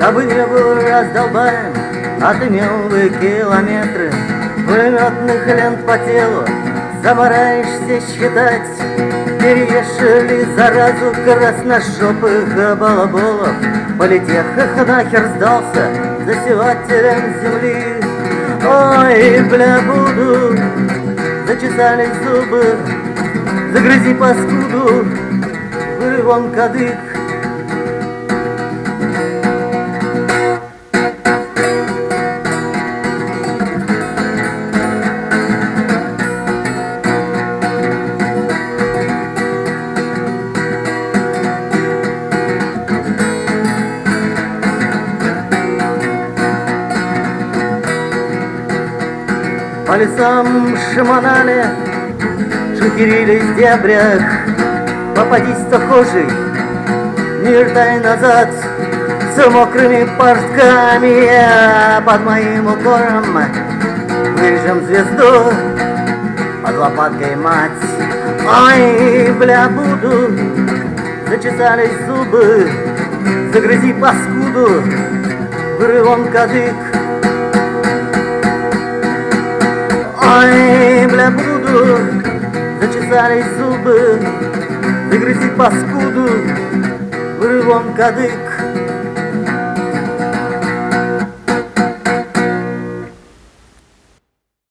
Кабы не был раздолбаем, отымел бы километры пулеметных лент по телу, замораешься считать. Переешь ли заразу красножопых балаболов? Политех нахер сдался засевателям земли. Ой, бля, буду, зачесались зубы, загрызи паскуду, вон кадык. По лесам шаманали, шухерились в дебрях. Попадись, кто хожий, не вертай назад с мокрыми портками. Под моим укором вырежем звезду, под лопаткой мать. Ой, бля, буду, зачесались зубы, загрызи паскуду, вырвем кадык. Ой, бля, буду, зачесались зубы, загрызи паскуду, вырвем кадык.